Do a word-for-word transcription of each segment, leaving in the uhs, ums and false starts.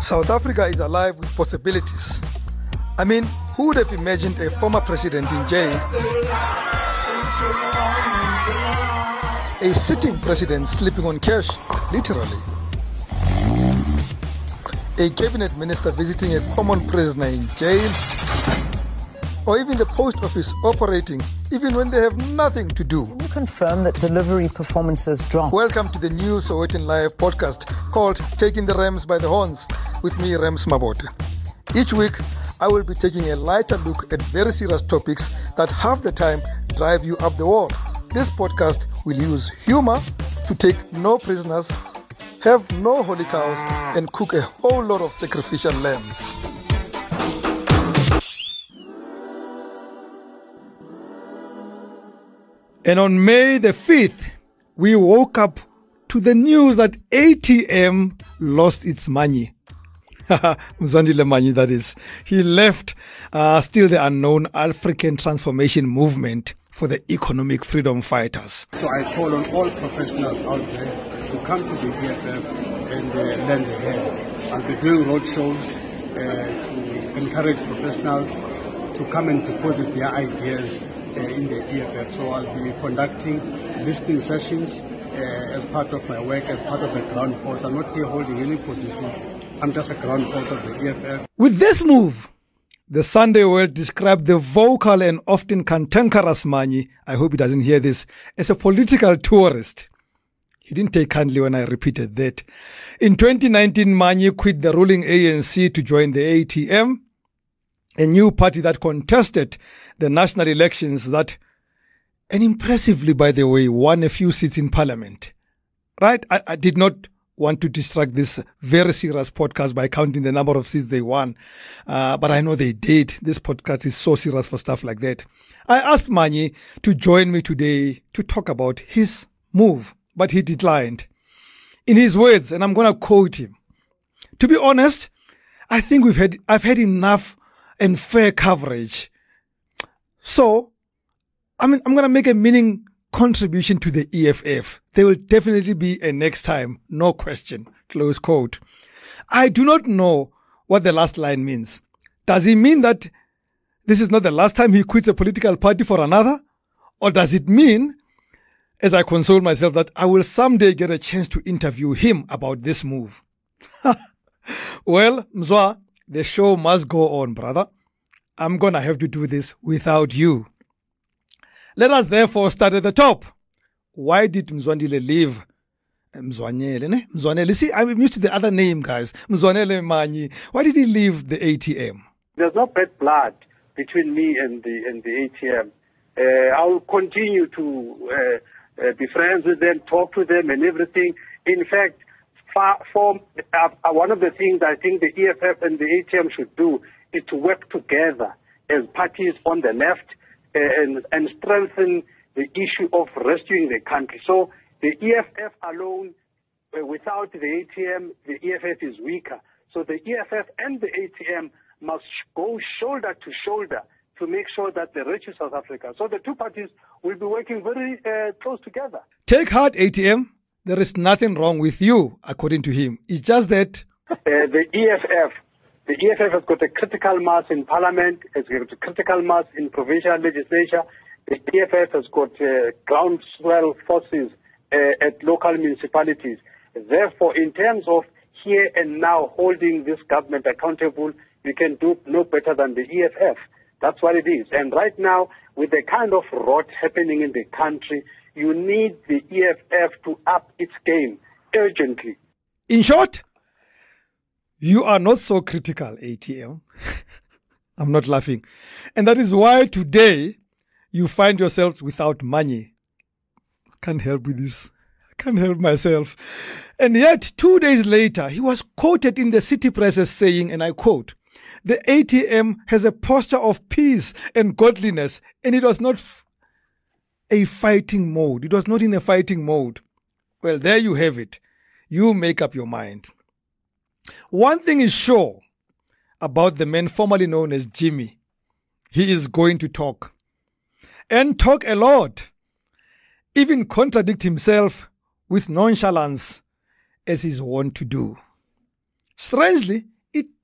South Africa is alive with possibilities. I mean, who would have imagined a former president in jail? A sitting president sleeping on cash, literally. A cabinet minister visiting a common prisoner in jail. Or even the post office operating, even when they have nothing to do. Can you confirm that delivery performances dropped? Welcome to the new Sowetan Live podcast called Taking the Rams by the Horns with me, Rams Mabote. Each week, I will be taking a lighter look at very serious topics that half the time drive you up the wall. This podcast will use humor to take no prisoners, have no holy cows, and cook a whole lot of sacrificial lambs. And on May the fifth, we woke up to the news that A T M lost its money. Mzwandile Manyi, that is. He left uh, still the unknown African Transformation Movement for the economic freedom fighters. So I call on all professionals out there to come to the E F F and uh, lend a hand. I'll be doing road shows uh, to encourage professionals to come and deposit their ideas uh, in the E F F. So I'll be conducting listening sessions uh, as part of my work, as part of the ground force. I'm not here holding any position. I'm just a ground force of the E F F. With this move, the Sunday World described the vocal and often cantankerous Manyi, I hope he doesn't hear this, as a political tourist. He didn't take kindly when I repeated that. In twenty nineteen, Manyi quit the ruling A N C to join the A T M, a new party that contested the national elections that, and impressively, by the way, won a few seats in parliament. Right? I, I did not want to distract this very serious podcast by counting the number of seats they won. Uh, but I know they did. This podcast is so serious for stuff like that. I asked Manyi to join me today to talk about his move, but he declined. In his words, and I'm going to quote him, "To be honest, I think we've had, I've had enough and fair coverage. So, I mean, I'm going to make a meaning contribution to the E F F. There will definitely be a next time, no question." Close quote. I do not know what the last line means. Does he mean that this is not the last time he quits a political party for another? Or does it mean, as I console myself, that I will someday get a chance to interview him about this move? Well, Mzwa, the show must go on, brother. I'm going to have to do this without you. Let us therefore start at the top. Why did Mzwandile leave? Mzwanele, ne? Mzwanele. See, I'm used to the other name, guys. Mzwanele Manyi. Why did he leave the A T M? There's no bad blood between me and the and the A T M. Uh, I will continue to uh, uh, be friends with them, talk to them, and everything. In fact, far, for uh, one of the things I think the E F F and the A T M should do is to work together as parties on the left uh, and and strengthen the issue of rescuing the country. So the E F F alone, uh, without the A T M, the E F F is weaker. So the E F F and the A T M must go shoulder to shoulder to make sure that they rescue South Africa. So the two parties will be working very uh, close together. Take heart, A T M. There is nothing wrong with you, according to him. It's just that uh, the E F F, the E F F has got a critical mass in Parliament, has got a critical mass in provincial legislature. The E F F has got uh, groundswell forces uh, at local municipalities. Therefore, in terms of here and now holding this government accountable, you can do no better than the E F F. That's what it is. And right now, with the kind of rot happening in the country, you need the E F F to up its game urgently. In short, you are not so critical, A T M. I'm not laughing. And that is why today you find yourselves without money. I can't help with this. I can't help myself. And yet, two days later, he was quoted in the city press as saying, and I quote, "The A T M has a posture of peace and godliness, and it was not f- a fighting mode. It was not in a fighting mode." Well, there you have it. You make up your mind. One thing is sure about the man formerly known as Jimmy. He is going to talk. And talk a lot. Even contradict himself with nonchalance, as he's wont to do. Strangely,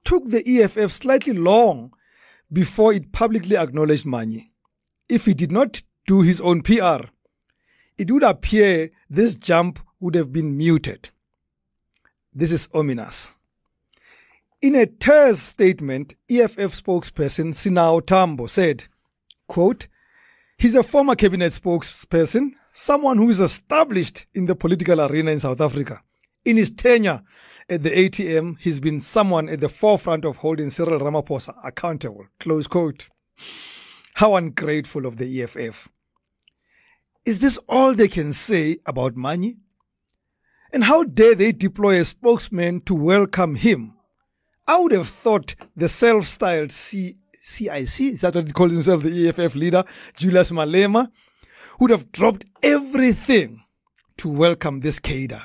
took the E F F slightly long before it publicly acknowledged Manyi. If he did not do his own P R, it would appear this jump would have been muted. This is ominous. In a terse statement, E F F spokesperson Sinao Tambo said, quote, "He's a former cabinet spokesperson, someone who is established in the political arena in South Africa. In his tenure at the A T M, he's been someone at the forefront of holding Cyril Ramaphosa accountable." Close quote. How ungrateful of the E F F. Is this all they can say about Manyi? And how dare they deploy a spokesman to welcome him? I would have thought the self-styled C- CIC, is that what he calls himself, the E F F leader, Julius Malema, would have dropped everything to welcome this cadre.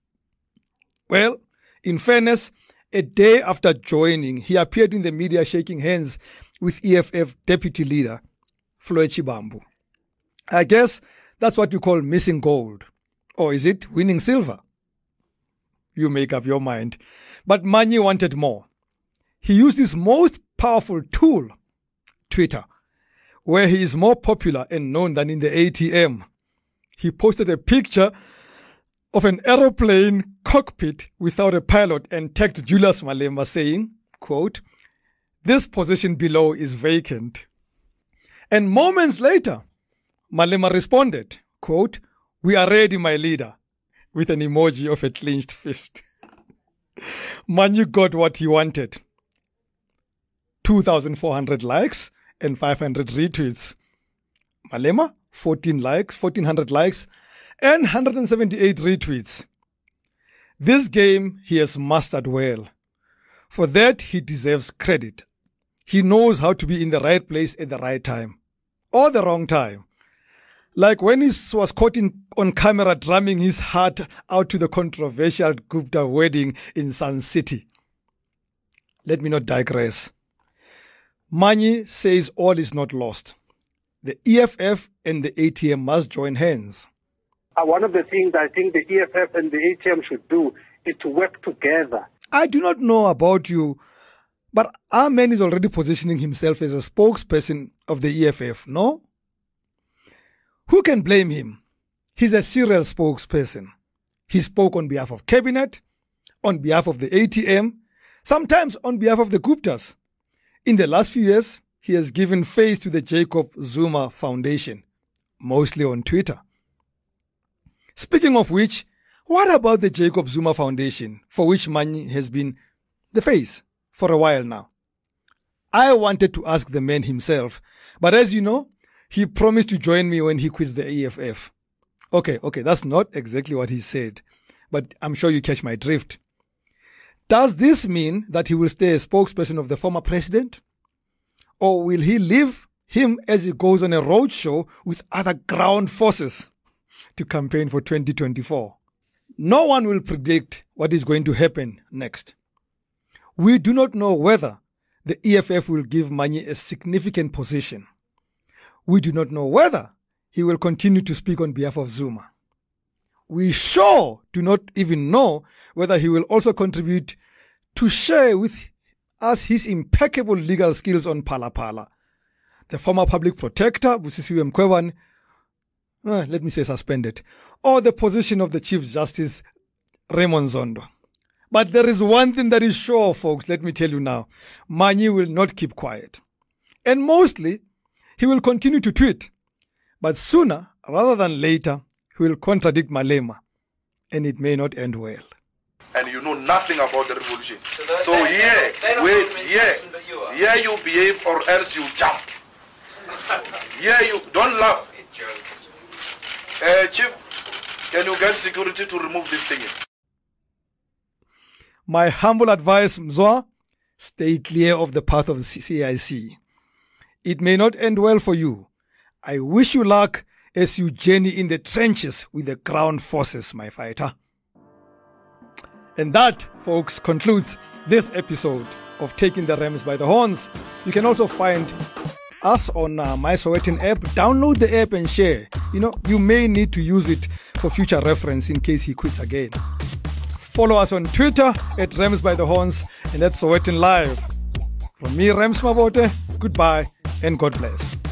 Well, in fairness, a day after joining, he appeared in the media shaking hands with E F F deputy leader, Floyd Shivambu. I guess that's what you call missing gold. Or is it winning silver? You make up your mind. But Manyi wanted more. He used his most powerful tool, Twitter, where he is more popular and known than in the A T M. He posted a picture of an aeroplane cockpit without a pilot and tagged Julius Malema saying, quote, "This position below is vacant." And moments later, Malema responded, quote, "We are ready, my leader," with an emoji of a clenched fist. Manyi got what he wanted. two thousand four hundred likes and five hundred retweets. Malema, fourteen likes, fourteen hundred likes, and one hundred seventy-eight retweets. This game he has mastered well. For that, he deserves credit. He knows how to be in the right place at the right time. Or the wrong time. Like when he was caught in, on camera drumming his heart out to the controversial Gupta wedding in Sun City. Let me not digress. Manyi says all is not lost. The E F F and the A T M must join hands. Uh, one of the things I think the E F F and the A T M should do is to work together. I do not know about you, but our man is already positioning himself as a spokesperson of the E F F, no? Who can blame him? He's a serial spokesperson. He spoke on behalf of Cabinet, on behalf of the A T M, sometimes on behalf of the Guptas. In the last few years, he has given face to the Jacob Zuma Foundation, mostly on Twitter. Speaking of which, what about the Jacob Zuma Foundation, for which Manyi has been the face for a while now? I wanted to ask the man himself, but as you know, he promised to join me when he quits the E F F. Okay, okay, that's not exactly what he said, but I'm sure you catch my drift. Does this mean that he will stay a spokesperson of the former president? Or will he leave him as he goes on a roadshow with other ground forces to campaign for twenty twenty-four? No one will predict what is going to happen next. We do not know whether the E F F will give Manyi a significant position. We do not know whether he will continue to speak on behalf of Zuma. We sure do not even know whether he will also contribute to share with us his impeccable legal skills on Phala Phala. The former public protector, Busisiwe Mkhwebane, uh, let me say suspended, or the position of the Chief Justice, Raymond Zondo. But there is one thing that is sure, folks, let me tell you now. Manyi will not keep quiet. And mostly, he will continue to tweet. But sooner, rather than later, he will contradict Malema. And it may not end well. And you know nothing about the revolution. So, that, so that, here, that, wait, here, here you behave or else you jump. Here you, don't laugh. Uh, Chief, can you get security to remove this thing? My humble advice, Mzwa, stay clear of the path of the C I C. It may not end well for you. I wish you luck as you journey in the trenches with the ground forces, my fighter. And that, folks, concludes this episode of Taking the Rams by the Horns. You can also find us on uh, My Sowetan app. Download the app and share. You know, you may need to use it for future reference in case he quits again. Follow us on Twitter at Rams by the Horns and at Sowetan Live. From me, Rams Mabote, goodbye and God bless.